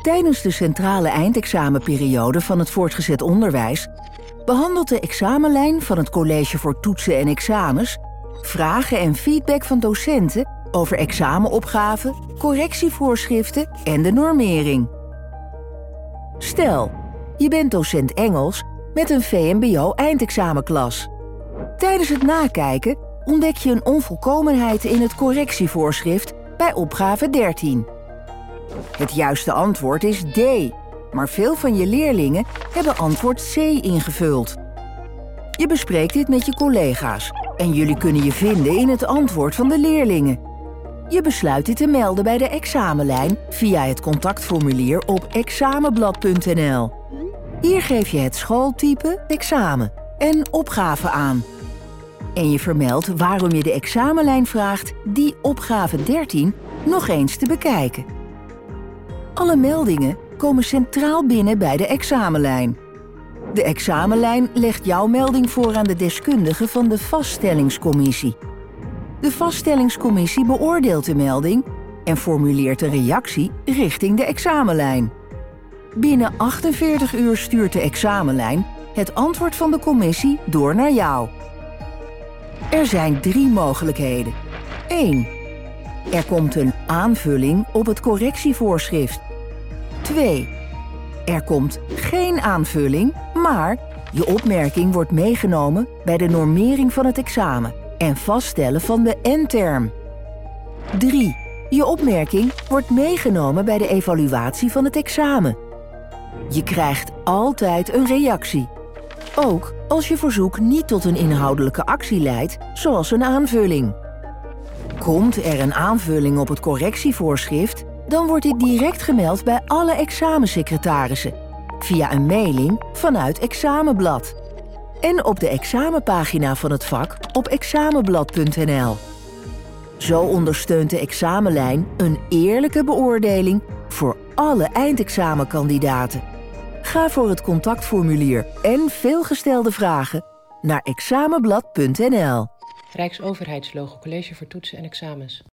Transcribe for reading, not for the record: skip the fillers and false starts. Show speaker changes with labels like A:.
A: Tijdens de centrale eindexamenperiode van het voortgezet onderwijs behandelt de examenlijn van het College voor Toetsen en Examens vragen en feedback van docenten over examenopgaven, correctievoorschriften en de normering. Stel, je bent docent Engels met een VMBO-eindexamenklas. Tijdens het nakijken ontdek je een onvolkomenheid in het correctievoorschrift bij opgave 13. Het juiste antwoord is D, maar veel van je leerlingen hebben antwoord C ingevuld. Je bespreekt dit met je collega's en jullie kunnen je vinden in het antwoord van de leerlingen. Je besluit dit te melden bij de examenlijn via het contactformulier op examenblad.nl. Hier geef je het schooltype, examen en opgave aan. En je vermeldt waarom je de examenlijn vraagt die opgave 13 nog eens te bekijken. Alle meldingen komen centraal binnen bij de examenlijn. De examenlijn legt jouw melding voor aan de deskundige van de vaststellingscommissie. De vaststellingscommissie beoordeelt de melding en formuleert een reactie richting de examenlijn. Binnen 48 uur stuurt de examenlijn het antwoord van de commissie door naar jou. Er zijn 3 mogelijkheden. 1. Er komt een aanvulling op het correctievoorschrift. 2. Er komt geen aanvulling, maar je opmerking wordt meegenomen bij de normering van het examen en vaststellen van de N-term. 3. Je opmerking wordt meegenomen bij de evaluatie van het examen. Je krijgt altijd een reactie. Ook als je verzoek niet tot een inhoudelijke actie leidt, zoals een aanvulling. Komt er een aanvulling op het correctievoorschrift, dan wordt dit direct gemeld bij alle examensecretarissen, via een mailing vanuit Examenblad. En op de examenpagina van het vak op examenblad.nl. Zo ondersteunt de examenlijn een eerlijke beoordeling voor alle eindexamenkandidaten. Ga voor het contactformulier en veelgestelde vragen naar examenblad.nl.
B: Rijksoverheidslogo, College voor Toetsen en Examens.